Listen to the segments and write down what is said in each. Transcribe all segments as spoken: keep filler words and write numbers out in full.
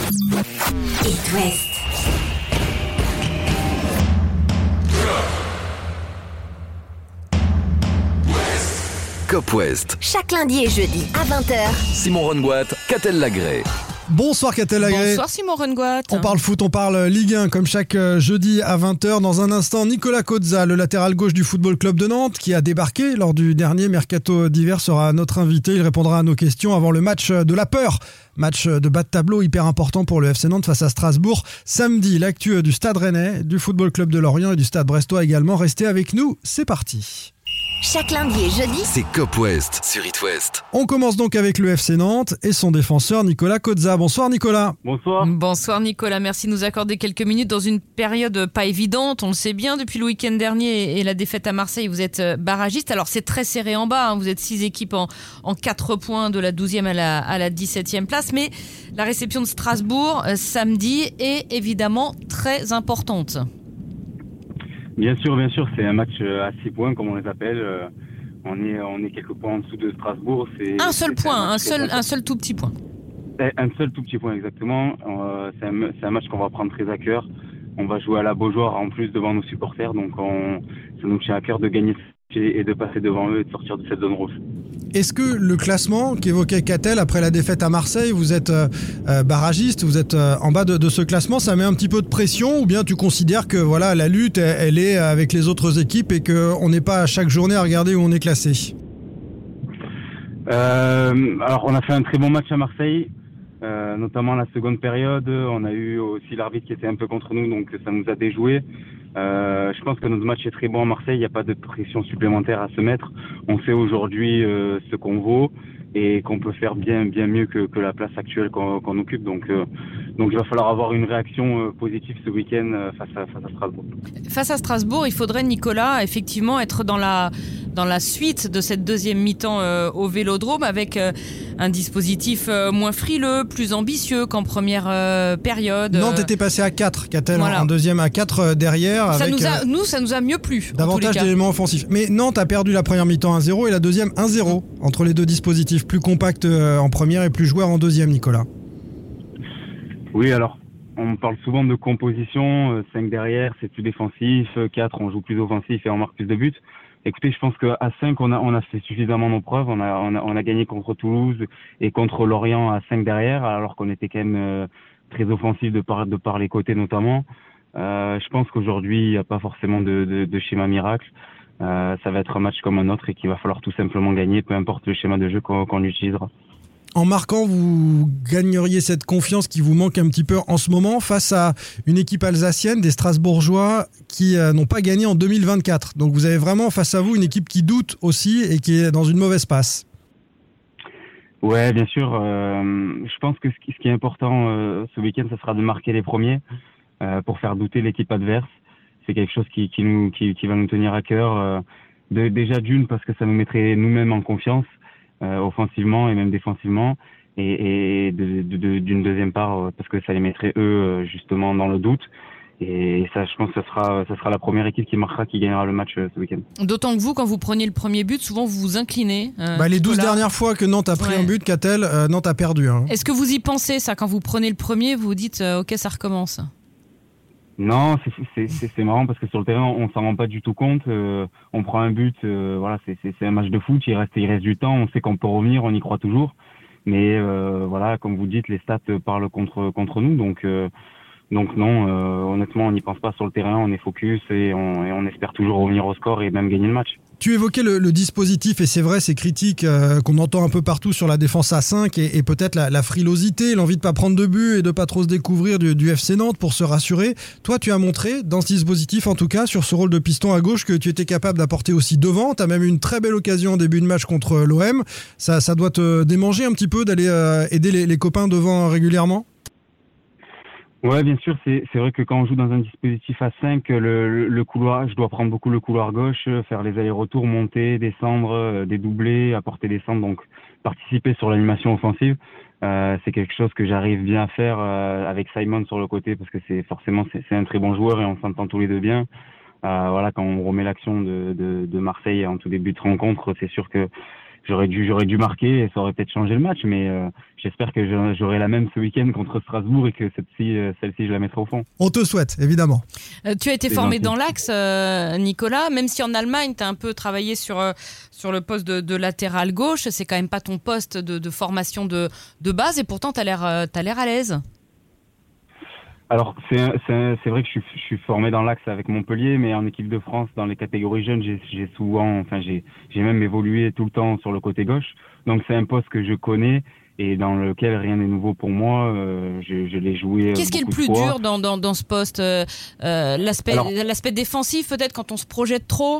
It West. Cop West. Chaque lundi et jeudi à vingt heures. Simon Rongoat, Catel Lagré. Bonsoir Catel Lagré. Bonsoir Simon Rongoat. On parle foot, on parle Ligue un comme chaque jeudi à vingt heures. Dans un instant, Nicolas Cozza, le latéral gauche du Football Club de Nantes, qui a débarqué lors du dernier mercato d'hiver, sera notre invité. Il répondra à nos questions avant le match de la peur. Match de bas de tableau hyper important pour le F C Nantes face à Strasbourg. Samedi, l'actu du Stade Rennais, du Football Club de Lorient et du Stade Brestois également. Restez avec nous, c'est parti. Chaque lundi et jeudi, c'est Cop West sur It West. On commence donc avec le F C Nantes et son défenseur Nicolas Cozza. Bonsoir Nicolas. Bonsoir. Bonsoir Nicolas, merci de nous accorder quelques minutes dans une période pas évidente, on le sait bien, depuis le week-end dernier et la défaite à Marseille, vous êtes barragiste. Alors c'est très serré en bas, hein. Vous êtes six équipes en, en quatre points de la douzième à la, à la dix-septième place, mais la réception de Strasbourg euh, samedi est évidemment très importante. Bien sûr, bien sûr, c'est un match à six points, comme on les appelle. On est, on est quelques points en dessous de Strasbourg. C'est, un seul c'est point, un, un seul, un seul tout petit point. Un seul tout petit point, exactement. Euh, c'est, un, c'est un match qu'on va prendre très à cœur. On va jouer à la Beaujoire en plus devant nos supporters, donc on, ça nous tient à cœur de gagner et de passer devant eux et de sortir de cette zone rouge. Est-ce que le classement qu'évoquait Catel après la défaite à Marseille, vous êtes euh, barragiste, vous êtes euh, en bas de, de ce classement, ça met un petit peu de pression, ou bien tu considères que voilà, la lutte elle, elle est avec les autres équipes et qu'on n'est pas à chaque journée à regarder où on est classé? euh, Alors on a fait un très bon match à Marseille, euh, notamment la seconde période. On a eu aussi l'arbitre qui était un peu contre nous, donc ça nous a déjoué. Euh, je pense que notre match est très bon à Marseille, il n'y a pas de pression supplémentaire à se mettre. On sait aujourd'hui euh, ce qu'on vaut et qu'on peut faire bien bien mieux que, que la place actuelle qu'on, qu'on occupe. Donc, euh, donc il va falloir avoir une réaction euh, positive ce week-end euh, face, à, face à Strasbourg. Face à Strasbourg, il faudrait, Nicolas, effectivement être dans la, dans la suite de cette deuxième mi-temps euh, au Vélodrome avec euh, un dispositif euh, moins frileux, plus ambitieux qu'en première euh, période. Nantes était passé à quatre, Catel, voilà. En deuxième à quatre euh, derrière. Ça avec, nous, a, euh, nous, ça nous a mieux plu. Davantage d'éléments offensifs. Mais Nantes a perdu la première mi-temps un zéro et la deuxième un zéro entre les deux dispositifs. Plus compact euh, en première et plus joueur en deuxième, Nicolas. Oui, alors, on parle souvent de composition. Euh, cinq derrière, c'est plus défensif. quatre, on joue plus offensif et on marque plus de buts. Écoutez, je pense qu'à cinq, on a, on a fait suffisamment nos preuves. On a, on a, on a gagné contre Toulouse et contre Lorient à cinq derrière, alors qu'on était quand même euh, très offensif de par, de par les côtés notamment. Euh, je pense qu'aujourd'hui, il n'y a pas forcément de, de, de schéma miracle. Euh, ça va être un match comme un autre et qu'il va falloir tout simplement gagner, peu importe le schéma de jeu qu'on, qu'on utilisera. En marquant, vous gagneriez cette confiance qui vous manque un petit peu en ce moment face à une équipe alsacienne, des Strasbourgeois, qui euh, n'ont pas gagné en deux mille vingt-quatre. Donc vous avez vraiment face à vous une équipe qui doute aussi et qui est dans une mauvaise passe. Ouais, bien sûr. Euh, je pense que ce qui, ce qui est important euh, ce week-end, ce sera de marquer les premiers euh, pour faire douter l'équipe adverse. C'est quelque chose qui, qui, nous, qui, qui va nous tenir à cœur. Euh, de, déjà d'une, parce que ça nous mettrait nous-mêmes en confiance. Euh, offensivement et même défensivement, et, et de, de, de, d'une deuxième part euh, parce que ça les mettrait eux euh, justement dans le doute, et ça, je pense que ce sera, ça sera la première équipe qui marquera, qui gagnera le match euh, ce week-end. D'autant que vous, quand vous preniez le premier but, souvent vous vous inclinez. Euh, bah, les douze dernières fois que Nantes a pris ouais. un but, Catel, euh, Nantes a perdu. Hein. Est-ce que vous y pensez, ça, quand vous prenez le premier, vous vous dites euh, ok, ça recommence? Non, c'est, c'est, c'est, c'est marrant parce que sur le terrain, on s'en rend pas du tout compte. Euh, on prend un but, euh, voilà, c'est, c'est, c'est un match de foot. Il reste, il reste du temps. On sait qu'on peut revenir, on y croit toujours. Mais euh, voilà, comme vous dites, les stats parlent contre contre nous. Donc euh, donc non, euh, honnêtement, on n'y pense pas sur le terrain. On est focus et on, et on espère toujours revenir au score et même gagner le match. Tu évoquais le, le dispositif, et c'est vrai, ces critiques euh, qu'on entend un peu partout sur la défense à cinq, et, et peut-être la, la frilosité, l'envie de pas prendre de but et de pas trop se découvrir du, du F C Nantes pour se rassurer. Toi, tu as montré dans ce dispositif, en tout cas, sur ce rôle de piston à gauche, que tu étais capable d'apporter aussi devant. Tu as même eu une très belle occasion en début de match contre l'O M. Ça, ça doit te démanger un petit peu d'aller euh, aider les, les copains devant régulièrement? Ouais, bien sûr, c'est, c'est vrai que quand on joue dans un dispositif à cinq, le, le, le couloir, je dois prendre beaucoup le couloir gauche, faire les allers-retours, monter, descendre, euh, dédoubler, apporter des centres, donc participer sur l'animation offensive. Euh, c'est quelque chose que j'arrive bien à faire euh, avec Simon sur le côté, parce que c'est forcément c'est, c'est un très bon joueur et on s'entend tous les deux bien. Euh, voilà, quand on remet l'action de, de, de Marseille en tout début de rencontre, c'est sûr que j'aurais dû, j'aurais dû marquer et ça aurait peut-être changé le match, mais euh, j'espère que j'aurai la même ce week-end contre Strasbourg et que celle-ci, celle-ci, je la mettrai au fond. On te souhaite, évidemment. Euh, tu as été C'est formé gentil. dans l'axe, euh, Nicolas, même si en Allemagne, tu as un peu travaillé sur, euh, sur le poste de, de latéral gauche. C'est quand même pas ton poste de, de formation de, de base et pourtant, tu as l'air, euh, t'as l'air à l'aise. Alors, c'est, c'est, c'est vrai que je suis, je suis formé dans l'axe avec Montpellier, mais en équipe de France, dans les catégories jeunes, j'ai, j'ai souvent, enfin, j'ai, j'ai même évolué tout le temps sur le côté gauche. Donc, c'est un poste que je connais et dans lequel rien n'est nouveau pour moi. Euh, je, je l'ai joué. Qu'est-ce qui est le plus dur dans, dans, dans ce poste euh, euh, l'aspect, Alors, l'aspect défensif, peut-être, quand on se projette trop?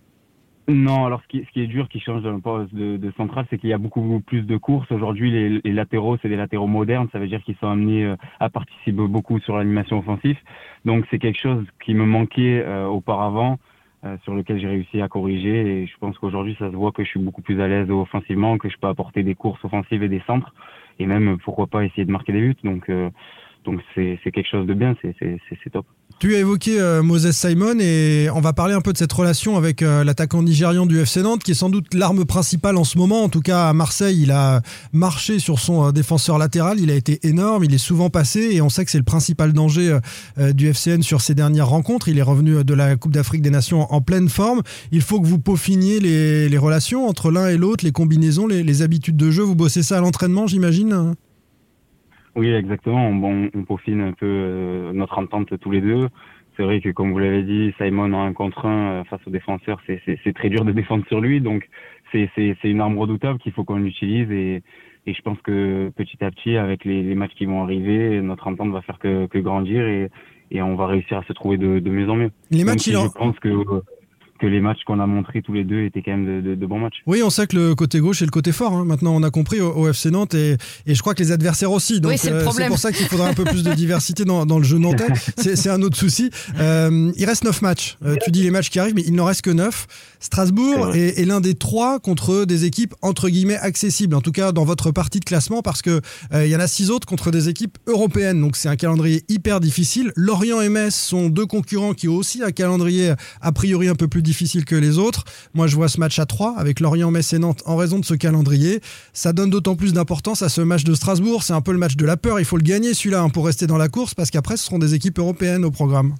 Non, alors ce qui, ce qui est dur, qui change d'un poste de, de central, c'est qu'il y a beaucoup plus de courses. Aujourd'hui, les, les latéraux, c'est des latéraux modernes. Ça veut dire qu'ils sont amenés à participer beaucoup sur l'animation offensive. Donc, c'est quelque chose qui me manquait euh, auparavant, euh, sur lequel j'ai réussi à corriger. Et je pense qu'aujourd'hui, ça se voit que je suis beaucoup plus à l'aise offensivement, que je peux apporter des courses offensives et des centres. Et même, pourquoi pas, essayer de marquer des buts. Donc, euh, donc c'est, c'est quelque chose de bien. C'est, c'est, c'est, c'est top. Tu as évoqué euh, Moses Simon et on va parler un peu de cette relation avec euh, l'attaquant nigérian du F C Nantes qui est sans doute l'arme principale en ce moment. En tout cas à Marseille, il a marché sur son euh, défenseur latéral, il a été énorme, il est souvent passé et on sait que c'est le principal danger euh, du F C N sur ses dernières rencontres. Il est revenu de la Coupe d'Afrique des Nations en, en pleine forme. Il faut que vous peaufiniez les, les relations entre l'un et l'autre, les combinaisons, les, les habitudes de jeu. Vous bossez ça à l'entraînement, j'imagine ? Oui, exactement. On, on peaufine un peu euh, notre entente tous les deux. C'est vrai que, comme vous l'avez dit, Simon en un contre un euh, face au défenseur, c'est, c'est, c'est très dur de défendre sur lui. Donc, c'est, c'est, c'est une arme redoutable qu'il faut qu'on utilise. Et, et je pense que petit à petit, avec les, les matchs qui vont arriver, notre entente va faire que, que grandir et, et on va réussir à se trouver de, de mieux en mieux. Les Même matchs, si il en... je pense que... Euh, que les matchs qu'on a montrés tous les deux étaient quand même de, de, de bons matchs. Oui, on sait que le côté gauche est le côté fort. Hein. Maintenant, on a compris au, au F C Nantes et, et je crois que les adversaires aussi. Donc, oui, c'est, le euh, problème. c'est pour ça qu'il faudra un peu plus de diversité dans, dans le jeu nantais. C'est, c'est un autre souci. Euh, il reste neuf matchs. Euh, tu dis les matchs qui arrivent, mais il n'en reste que neuf. Strasbourg est, est l'un des trois contre des équipes entre guillemets accessibles. En tout cas, dans votre partie de classement, parce que euh, il y en a six autres contre des équipes européennes. Donc, c'est un calendrier hyper difficile. Lorient et Metz sont deux concurrents qui ont aussi un calendrier a priori un peu plus difficile que les autres. Moi, je vois ce match à trois avec Lorient, Metz et Nantes en raison de ce calendrier. Ça donne d'autant plus d'importance à ce match de Strasbourg. C'est un peu le match de la peur. Il faut le gagner celui-là hein, pour rester dans la course parce qu'après, ce seront des équipes européennes au programme.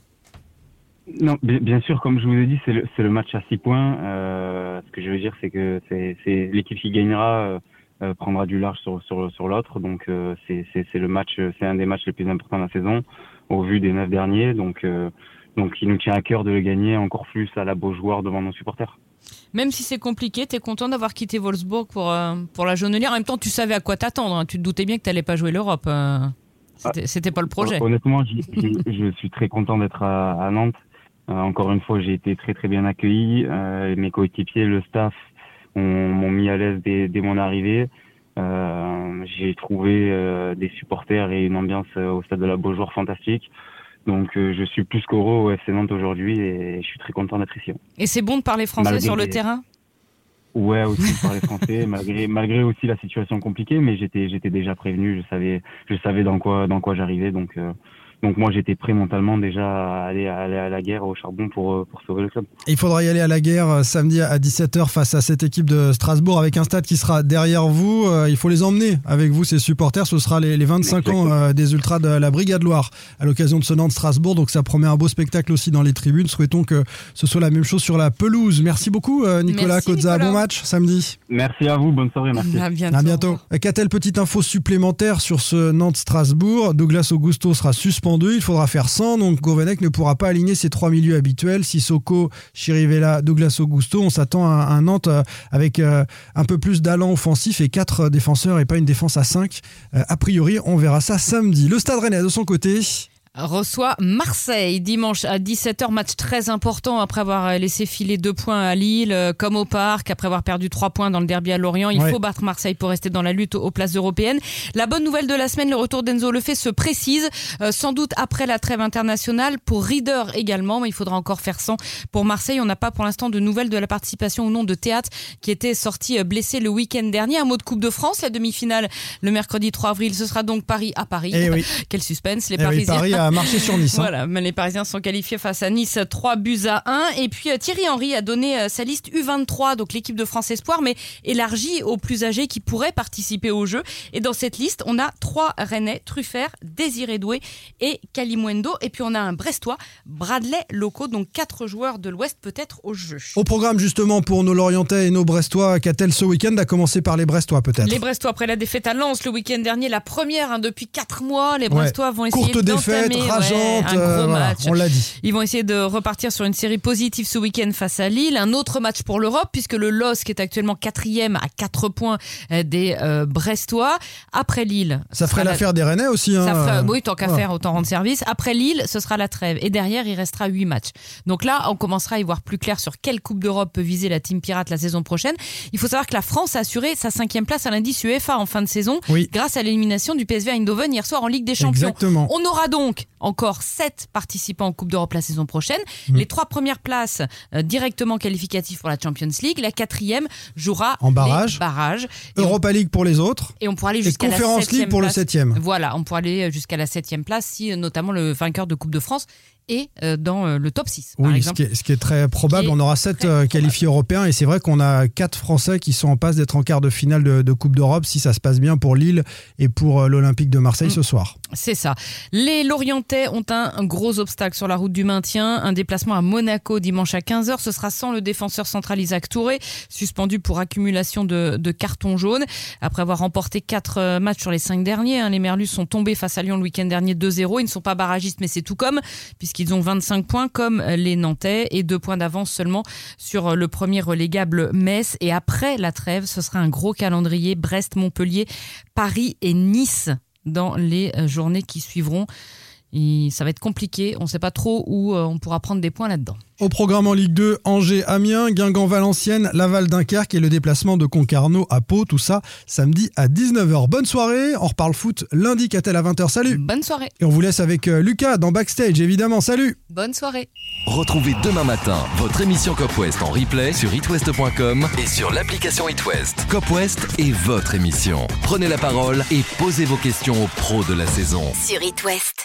Non, bien sûr, comme je vous ai dit, c'est le, c'est le match à six points. Euh, ce que je veux dire, c'est que c'est, c'est l'équipe qui gagnera euh, prendra du large sur, sur, sur l'autre. Donc, euh, c'est, c'est, c'est le match, c'est un des matchs les plus importants de la saison au vu des neuf derniers. Donc, euh, Donc, il nous tient à cœur de le gagner encore plus à la Beaujoire devant nos supporters. Même si c'est compliqué, tu es content d'avoir quitté Wolfsburg pour, euh, pour la jaunelière. En même temps, tu savais à quoi t'attendre. Hein. Tu te doutais bien que tu n'allais pas jouer l'Europe. Euh, c'était, ah, c'était pas le projet. Honnêtement, je, je, je suis très content d'être à, à Nantes. Euh, encore une fois, j'ai été très très bien accueilli. Euh, mes coéquipiers, le staff on, m'ont mis à l'aise dès, dès mon arrivée. Euh, j'ai trouvé euh, des supporters et une ambiance euh, au stade de la Beaujoire fantastique. Donc euh, je suis plus qu'heureux au F C Nantes aujourd'hui et je suis très content d'être ici. Et c'est bon de parler français malgré sur le les... terrain ? Ouais, aussi de parler français, malgré malgré aussi la situation compliquée, mais j'étais j'étais déjà prévenu, je savais je savais dans quoi dans quoi j'arrivais, donc euh, donc moi j'étais prêt mentalement déjà à aller à aller à la guerre au charbon pour pour sauver le club. Il faudra y aller à la guerre samedi à dix-sept heures face à cette équipe de Strasbourg avec un stade qui sera derrière vous. Il faut les emmener avec vous, ces supporters. Ce sera les, les vingt-cinq ans des Ultras de la Brigade Loire à l'occasion de ce Nantes-Strasbourg. Donc ça promet un beau spectacle aussi dans les tribunes. Souhaitons que ce soit la même chose sur la pelouse. Merci beaucoup Nicolas Cozza. Bon match samedi. Merci à vous, bonne soirée. Merci. À bientôt. À bientôt. Qu'a-t-elle petite info supplémentaire sur ce Nantes-Strasbourg? Douglas Augusto sera suspendu. Il faudra faire sans, donc Gourvenec ne pourra pas aligner ses trois milieux habituels. Sissoko, Chirivella, Douglas Augusto. On s'attend à un Nantes avec un peu plus d'allant offensif et quatre défenseurs et pas une défense à cinq. A priori, on verra ça samedi. Le Stade Rennais, de son côté, reçoit Marseille dimanche à dix-sept heures, match très important après avoir laissé filer deux points à Lille, comme au Parc, après avoir perdu trois points dans le derby à Lorient. Il ouais. faut battre Marseille pour rester dans la lutte aux places européennes. La bonne nouvelle de la semaine, le retour d'Enzo Lefebvre se précise, euh, sans doute après la trêve internationale, pour Rieder également, mais il faudra encore faire sans pour Marseille. On n'a pas pour l'instant de nouvelles de la participation ou non de Théâtre, qui était sorti blessé le week-end dernier. Un mot de Coupe de France, la demi-finale le mercredi trois avril, ce sera donc Paris à Paris. Eh oui. Quel suspense, les eh Parisiens. Oui, Paris à a marché sur Nice. Hein. Voilà, mais les Parisiens sont qualifiés face à Nice, trois buts à un. Et puis Thierry Henry a donné sa liste U vingt-trois, donc l'équipe de France Espoir, mais élargie aux plus âgés qui pourraient participer au jeu. Et dans cette liste, on a trois Rennais, Truffert, Désiré Doué et Kalimundo. Et puis on a un Brestois, Bradley Loco, donc quatre joueurs de l'Ouest peut-être au jeu. Au programme justement pour nos Lorientais et nos Brestois, qu'a-t-elle ce week-end? À commencer par les Brestois peut-être. Les Brestois, après la défaite à Lens le week-end dernier, la première hein, depuis quatre mois, les Brestois ouais. vont essayer Courte d'entamer défaite, rageante, ouais, un gros euh, voilà, match. on l'a dit. Ils vont essayer de repartir sur une série positive ce week-end face à Lille. Un autre match pour l'Europe, puisque le L O S C est actuellement quatrième à quatre points des euh, Brestois. Après Lille... Ça ferait l'affaire la... des Rennais aussi. Hein. Ça ferait, oui, tant qu'à voilà. faire, autant rendre service. Après Lille, ce sera la trêve. Et derrière, il restera huit matchs. Donc là, on commencera à y voir plus clair sur quelle Coupe d'Europe peut viser la Team Pirate la saison prochaine. Il faut savoir que la France a assuré sa cinquième place à l'indice UEFA en fin de saison, oui. grâce à l'élimination du P S V Eindhoven hier soir en Ligue des Champions. Exactement. On aura donc encore sept participants en Coupe d'Europe la saison prochaine. Mmh. Les trois premières places euh, directement qualificatives pour la Champions League. La quatrième jouera en barrage. les barrages. Et Europa on... League pour les autres. Et on pourra aller jusqu'à la septième Conference League pour place. le septième. Voilà, on pourra aller jusqu'à la septième place si notamment le vainqueur de Coupe de France et euh, dans euh, le top six, par oui, exemple. Ce qui, est, ce qui est très probable. Est on aura sept euh, qualifiés européens et c'est vrai qu'on a quatre Français qui sont en passe d'être en quart de finale de, de Coupe d'Europe si ça se passe bien pour Lille et pour euh, l'Olympique de Marseille mmh. ce soir. C'est ça. Les Lorientais ont un, un gros obstacle sur la route du maintien. Un déplacement à Monaco dimanche à quinze heures. Ce sera sans le défenseur central Isaac Touré, suspendu pour accumulation de, de cartons jaunes. Après avoir remporté quatre matchs sur les cinq derniers, hein, les Merlus sont tombés face à Lyon le week-end dernier deux zéro. Ils ne sont pas barragistes, mais c'est tout comme, puisqu'ils ont vingt-cinq points comme les Nantais et deux points d'avance seulement sur le premier relégable Metz. Et après la trêve, ce sera un gros calendrier: Brest, Montpellier, Paris et Nice dans les journées qui suivront. Et ça va être compliqué, on ne sait pas trop où on pourra prendre des points là-dedans. Au programme en Ligue deux, Angers, Amiens, Guingamp, Valenciennes, Laval, Dunkerque et le déplacement de Concarneau à Pau. Tout ça samedi à dix-neuf heures. Bonne soirée, on reparle foot lundi, qu'a-t-elle à vingt heures. Salut. Bonne soirée. Et on vous laisse avec Lucas dans Backstage, évidemment. Salut. Bonne soirée. Retrouvez demain matin votre émission Cop West en replay sur it west point com et sur l'application It West. Cop West est votre émission. Prenez la parole et posez vos questions aux pros de la saison. Sur It West.